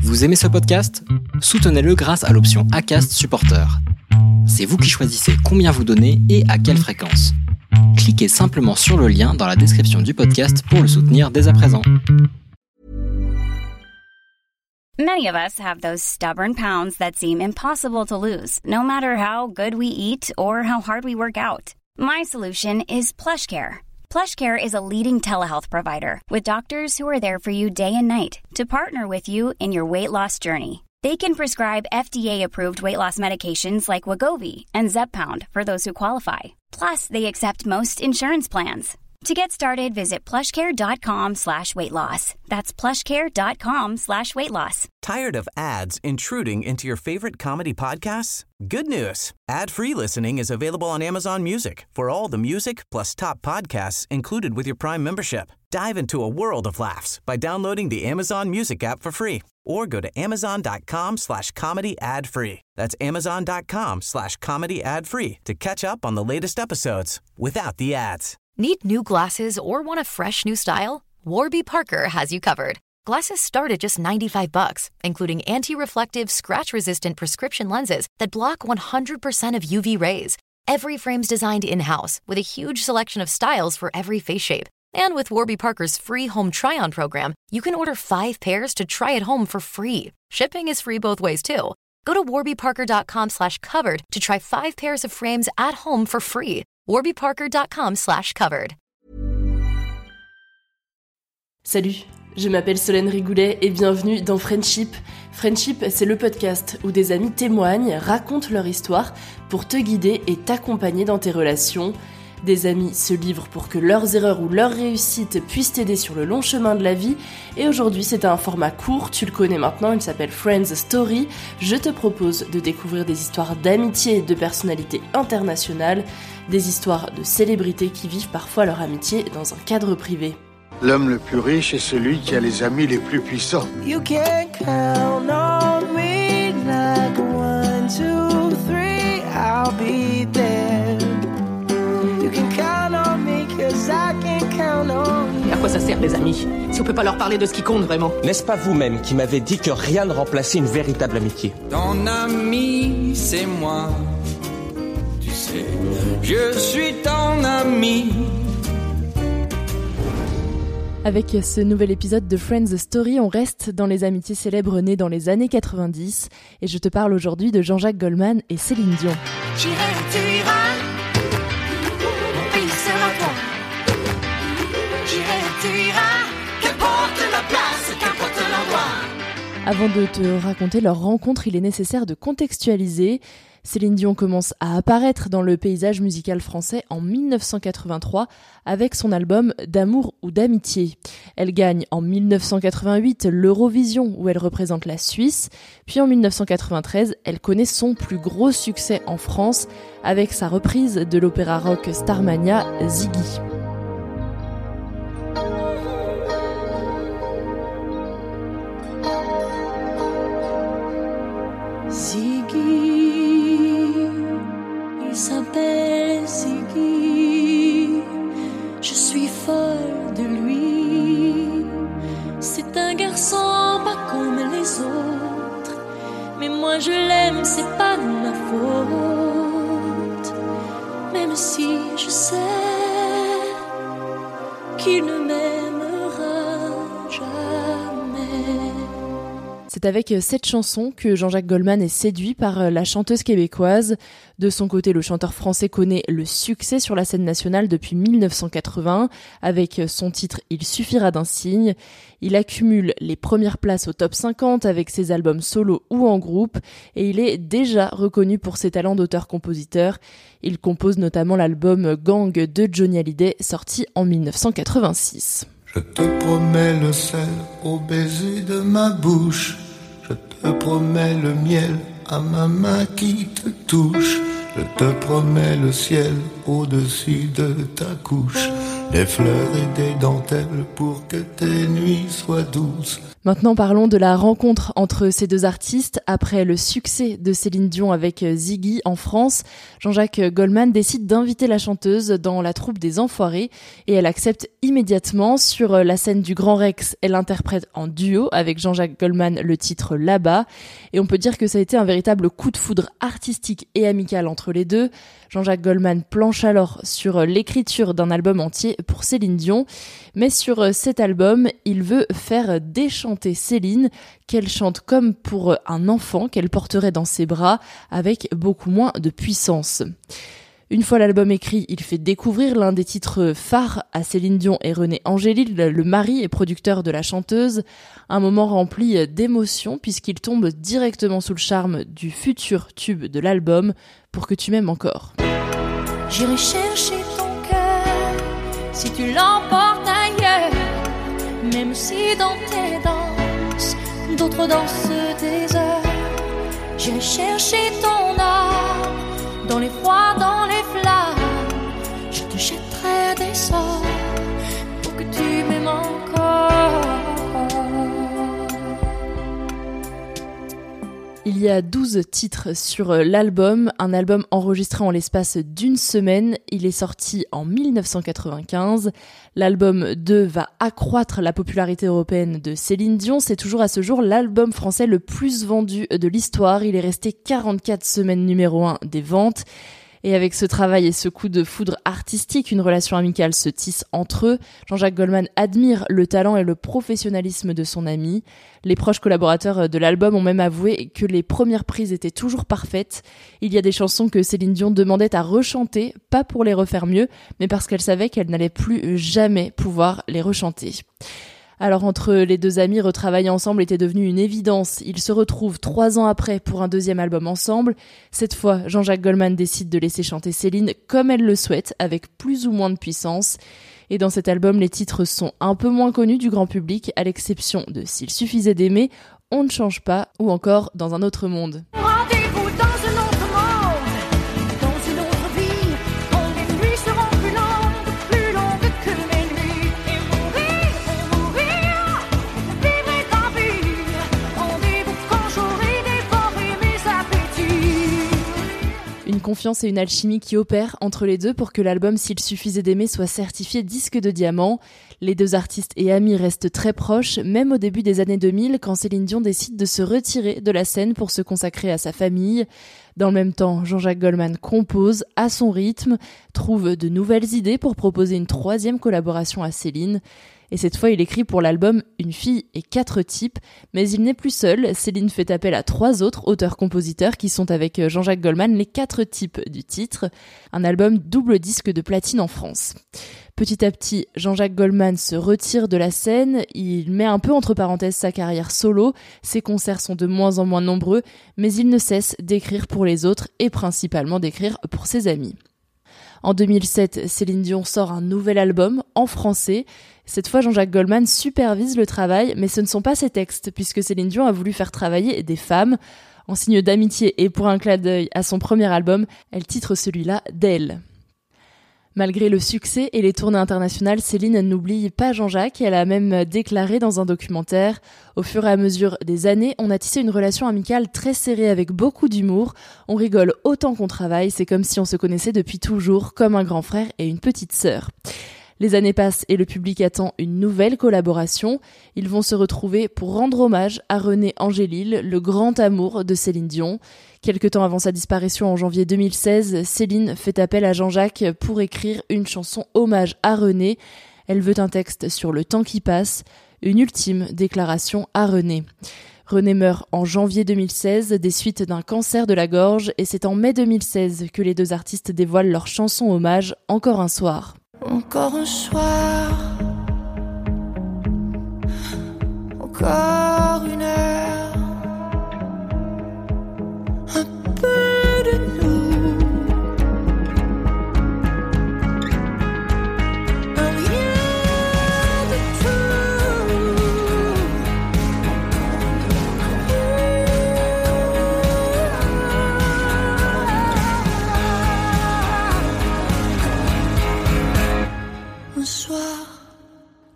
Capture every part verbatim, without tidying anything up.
Vous aimez ce podcast ? Soutenez-le grâce à l'option Acast Supporter. C'est vous qui choisissez combien vous donnez et à quelle fréquence. Cliquez simplement sur le lien dans la description du podcast pour le soutenir dès à présent. Many of us have those stubborn pounds that seem impossible to lose, no matter how good we eat or how hard we work out. My solution is PlushCare. PlushCare is a leading telehealth provider with doctors who are there for you day and night to partner with you in your weight loss journey. They can prescribe F D A-approved weight loss medications like Wegovy and Zepbound for those who qualify. Plus, they accept most insurance plans. To get started, visit plushcare.com slash weight loss. That's plushcare.com slash weight loss. Tired of ads intruding into your favorite comedy podcasts? Good news. Ad-free listening is available on Amazon Music for all the music plus top podcasts included with your Prime membership. Dive into a world of laughs by downloading the Amazon Music app for free or go to amazon.com slash comedy ad-free. That's amazon.com slash comedy ad-free to catch up on the latest episodes without the ads. Need new glasses or want a fresh new style? Warby Parker has you covered. Glasses start at just ninety-five bucks, including anti-reflective, scratch-resistant prescription lenses that block one hundred percent of U V rays. Every frame's designed in-house with a huge selection of styles for every face shape. And with Warby Parker's free home try-on program, you can order five pairs to try at home for free. Shipping is free both ways, too. Go to warbyparker.com slash covered to try five pairs of frames at home for free. warbyparker.com slash covered. Salut, je m'appelle Solène Rigoulet et bienvenue dans Friendship. Friendship, c'est le podcast où des amis témoignent, racontent leur histoire pour te guider et t'accompagner dans tes relations. Des amis se livrent pour que leurs erreurs ou leurs réussites puissent t'aider sur le long chemin de la vie. Et aujourd'hui, c'est un format court, tu le connais maintenant, il s'appelle Friends Story. Je te propose de découvrir des histoires d'amitié et de personnalités internationales, des histoires de célébrités qui vivent parfois leur amitié dans un cadre privé. L'homme le plus riche est celui qui a les amis les plus puissants. You can count on me like one, two, three, I'll be there. You can count on me cause I can count on you. À quoi ça sert les amis, si on peut pas leur parler de ce qui compte vraiment? N'est-ce pas vous-même qui m'avez dit que rien ne remplaçait une véritable amitié? Ton ami, c'est moi. Tu sais, je suis ton ami. Avec ce nouvel épisode de Friends Story, on reste dans les amitiés célèbres nées dans les années quatre-vingt-dix et je te parle aujourd'hui de Jean-Jacques Goldman et Céline Dion. J'irai où tu iras, mon pays sera toi. J'irai où tu iras, qu'importe la place, qu'importe l'endroit. Avant de te raconter leur rencontre, il est nécessaire de contextualiser. Céline Dion commence à apparaître dans le paysage musical français en dix-neuf cent quatre-vingt-trois avec son album D'amour ou d'amitié. Elle gagne en dix-neuf cent quatre-vingt-huit l'Eurovision où elle représente la Suisse, puis en dix-neuf cent quatre-vingt-treize, elle connaît son plus gros succès en France avec sa reprise de l'opéra rock Starmania Ziggy. S'appelle Ziggy, je suis folle de lui. C'est un garçon pas comme les autres, mais moi je l'aime, c'est pas de ma faute. Même si je sais qu'il ne m'aimera jamais. C'est avec cette chanson que Jean-Jacques Goldman est séduit par la chanteuse québécoise. De son côté, le chanteur français connaît le succès sur la scène nationale depuis dix-neuf cent quatre-vingts avec son titre « Il suffira d'un signe ». Il accumule les premières places au top cinquante avec ses albums solo ou en groupe et il est déjà reconnu pour ses talents d'auteur-compositeur. Il compose notamment l'album « Gang » de Johnny Hallyday sorti en dix-neuf cent quatre-vingt-six. Je te promets le sel au baiser de ma bouche. Je te promets le miel à ma main qui te touche. Je te promets le ciel au-dessus de ta couche. des fleurs et des dentelles pour que tes nuits soient douces. Maintenant, parlons de la rencontre entre ces deux artistes. Après le succès de Céline Dion avec Ziggy en France, Jean-Jacques Goldman décide d'inviter la chanteuse dans la troupe des Enfoirés et elle accepte immédiatement. Sur la scène du Grand Rex, elle interprète en duo avec Jean-Jacques Goldman le titre Là-bas. Et on peut dire que ça a été un véritable coup de foudre artistique et amical entre les deux. Jean-Jacques Goldman planche alors sur l'écriture d'un album entier pour Céline Dion. Mais sur cet album, il veut faire déchanter Céline, qu'elle chante comme pour un enfant qu'elle porterait dans ses bras, avec beaucoup moins de puissance. Une fois l'album écrit, il fait découvrir l'un des titres phares à Céline Dion et René Angélil, le mari et producteur de la chanteuse. Un moment rempli d'émotion puisqu'il tombe directement sous le charme du futur tube de l'album, Pour que tu m'aimes encore. J'irai chercher ton cœur si tu l'emportes ailleurs, même si dans tes danses, d'autres dansent des heures. J'irai chercher ton âme dans les froids, dans les flammes. Je te jetterai des sorts pour que tu m'aimes encore. Il y a douze titres sur l'album, un album enregistré en l'espace d'une semaine. Il est sorti en dix-neuf cent quatre-vingt-quinze. L'album deux va accroître la popularité européenne de Céline Dion. C'est toujours à ce jour l'album français le plus vendu de l'histoire. Il est resté quarante-quatre semaines numéro un des ventes. Et avec ce travail et ce coup de foudre artistique, une relation amicale se tisse entre eux. Jean-Jacques Goldman admire le talent et le professionnalisme de son ami. Les proches collaborateurs de l'album ont même avoué que les premières prises étaient toujours parfaites. Il y a des chansons que Céline Dion demandait à rechanter, pas pour les refaire mieux, mais parce qu'elle savait qu'elle n'allait plus jamais pouvoir les rechanter. Alors entre les deux amis, retravailler ensemble était devenu une évidence. Ils se retrouvent trois ans après pour un deuxième album ensemble. Cette fois, Jean-Jacques Goldman décide de laisser chanter Céline comme elle le souhaite, avec plus ou moins de puissance. Et dans cet album, les titres sont un peu moins connus du grand public, à l'exception de S'il suffisait d'aimer, On ne change pas ou encore Dans un autre monde. Rendez-vous dans un autre monde, dans une autre vie, quand les nuits seront plus longues, plus longues que mes nuits. Et mourir, et mourir, vivre et gravir. Rendez-vous quand j'aurai dévoré mes appétits. Une confiance et une alchimie qui opèrent entre les deux pour que l'album S'il suffisait d'aimer soit certifié disque de diamant. Les deux artistes et amis restent très proches, même au début des années deux mille, quand Céline Dion décide de se retirer de la scène pour se consacrer à sa famille. Dans le même temps, Jean-Jacques Goldman compose à son rythme, trouve de nouvelles idées pour proposer une troisième collaboration à Céline. Et cette fois, il écrit pour l'album Une fille et quatre types, mais il n'est plus seul. Céline fait appel à trois autres auteurs-compositeurs qui sont avec Jean-Jacques Goldman les quatre types du titre. Un album double disque de platine en France. Petit à petit, Jean-Jacques Goldman se retire de la scène, il met un peu entre parenthèses sa carrière solo, ses concerts sont de moins en moins nombreux, mais il ne cesse d'écrire pour les autres et principalement d'écrire pour ses amis. En deux mille sept, Céline Dion sort un nouvel album en français. Cette fois, Jean-Jacques Goldman supervise le travail, mais ce ne sont pas ses textes, puisque Céline Dion a voulu faire travailler des femmes. En signe d'amitié et pour un clin d'œil à son premier album, elle titre celui-là d'elle. Malgré le succès et les tournées internationales, Céline n'oublie pas Jean-Jacques. Elle a même déclaré dans un documentaire « Au fur et à mesure des années, on a tissé une relation amicale très serrée avec beaucoup d'humour. On rigole autant qu'on travaille, c'est comme si on se connaissait depuis toujours, comme un grand frère et une petite sœur. » Les années passent et le public attend une nouvelle collaboration. Ils vont se retrouver pour rendre hommage à René Angélil, le grand amour de Céline Dion. Quelque temps avant sa disparition en janvier deux mille seize, Céline fait appel à Jean-Jacques pour écrire une chanson hommage à René. Elle veut un texte sur le temps qui passe, une ultime déclaration à René. René meurt en janvier deux mille seize des suites d'un cancer de la gorge et c'est en mai deux mille seize que les deux artistes dévoilent leur chanson hommage Encore un soir. Encore un soir, encore une heure, un peu de nous, un rien de tout. Un soir.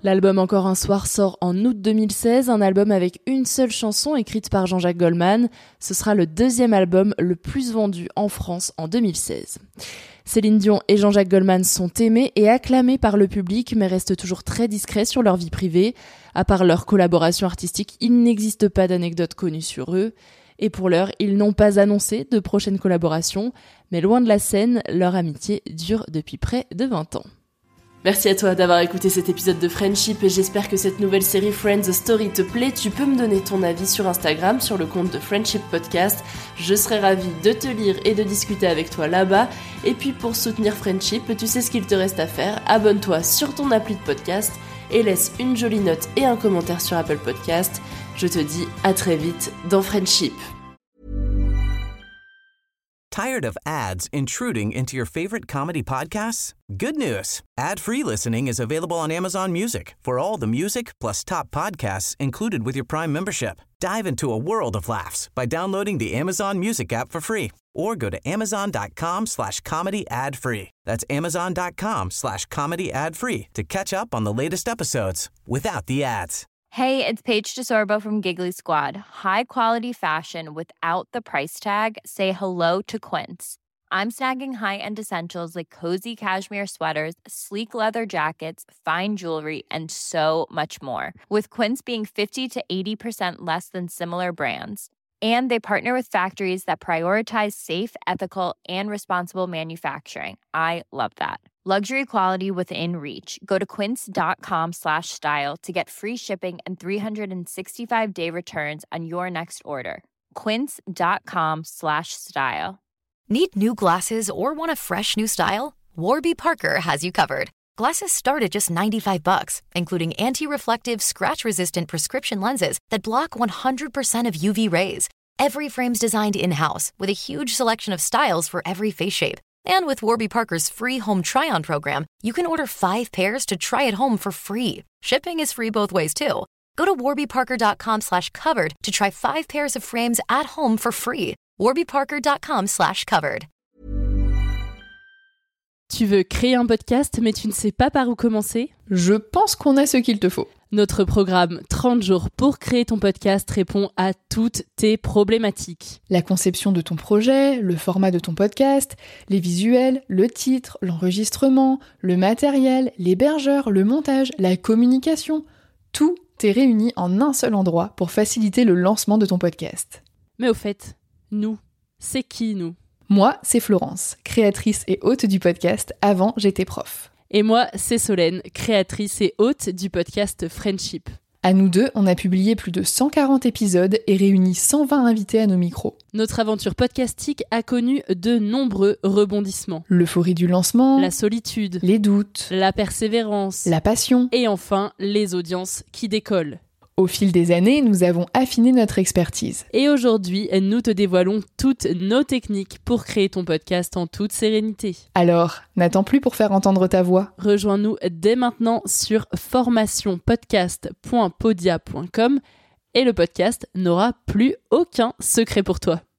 L'album Encore un soir sort en août deux mille seize, un album avec une seule chanson écrite par Jean-Jacques Goldman. Ce sera le deuxième album le plus vendu en France en deux mille seize. Céline Dion et Jean-Jacques Goldman sont aimés et acclamés par le public, mais restent toujours très discrets sur leur vie privée. À part leur collaboration artistique, il n'existe pas d'anecdotes connues sur eux. Et pour l'heure, ils n'ont pas annoncé de prochaines collaborations, mais loin de la scène, leur amitié dure depuis près de vingt ans. Merci à toi d'avoir écouté cet épisode de Friendship et j'espère que cette nouvelle série Friends Story te plaît. Tu peux me donner ton avis sur Instagram, sur le compte de Friendship Podcast. Je serai ravie de te lire et de discuter avec toi là-bas. Et puis pour soutenir Friendship, tu sais ce qu'il te reste à faire. Abonne-toi sur ton appli de podcast et laisse une jolie note et un commentaire sur Apple Podcast. Je te dis à très vite dans Friendship. Tired of ads intruding into your favorite comedy podcasts? Good news. Ad-free listening is available on Amazon Music for all the music plus top podcasts included with your Prime membership. Dive into a world of laughs by downloading the Amazon Music app for free or go to amazon.com slash comedy ad free. That's amazon.com slash comedy ad free to catch up on the latest episodes without the ads. Hey, it's Paige DeSorbo from Giggly Squad. High quality fashion without the price tag. Say hello to Quince. I'm snagging high-end essentials like cozy cashmere sweaters, sleek leather jackets, fine jewelry, and so much more. With Quince being fifty to eighty percent less than similar brands. And they partner with factories that prioritize safe, ethical, and responsible manufacturing. I love that. Luxury quality within reach. Go to quince.com slash style to get free shipping and three sixty-five day returns on your next order. Quince.com slash style. Need new glasses or want a fresh new style? Warby Parker has you covered. Glasses start at just ninety-five bucks, including anti-reflective, scratch-resistant prescription lenses that block one hundred percent of U V rays. Every frame's designed in-house with a huge selection of styles for every face shape. And with Warby Parker's free home try-on program, you can order five pairs to try at home for free. Shipping is free both ways, too. Go to warbyparker.com slash covered to try five pairs of frames at home for free. warbyparker.com slash covered. Tu veux créer un podcast, mais tu ne sais pas par où commencer ? Je pense qu'on a ce qu'il te faut. Notre programme trente jours pour créer ton podcast répond à toutes tes problématiques. La conception de ton projet, le format de ton podcast, les visuels, le titre, l'enregistrement, le matériel, l'hébergeur, le montage, la communication, tout est réuni en un seul endroit pour faciliter le lancement de ton podcast. Mais au fait, nous, c'est qui nous ? Moi, c'est Florence, créatrice et hôte du podcast Avant j'étais prof. Et moi, c'est Solène, créatrice et hôte du podcast Friendship. À nous deux, on a publié plus de cent quarante épisodes et réuni cent vingt invités à nos micros. Notre aventure podcastique a connu de nombreux rebondissements. L'euphorie du lancement, la solitude, les doutes, la persévérance, la passion et enfin les audiences qui décollent. Au fil des années, nous avons affiné notre expertise. Et aujourd'hui, nous te dévoilons toutes nos techniques pour créer ton podcast en toute sérénité. Alors, n'attends plus pour faire entendre ta voix. Rejoins-nous dès maintenant sur formation podcast point podia point com et le podcast n'aura plus aucun secret pour toi.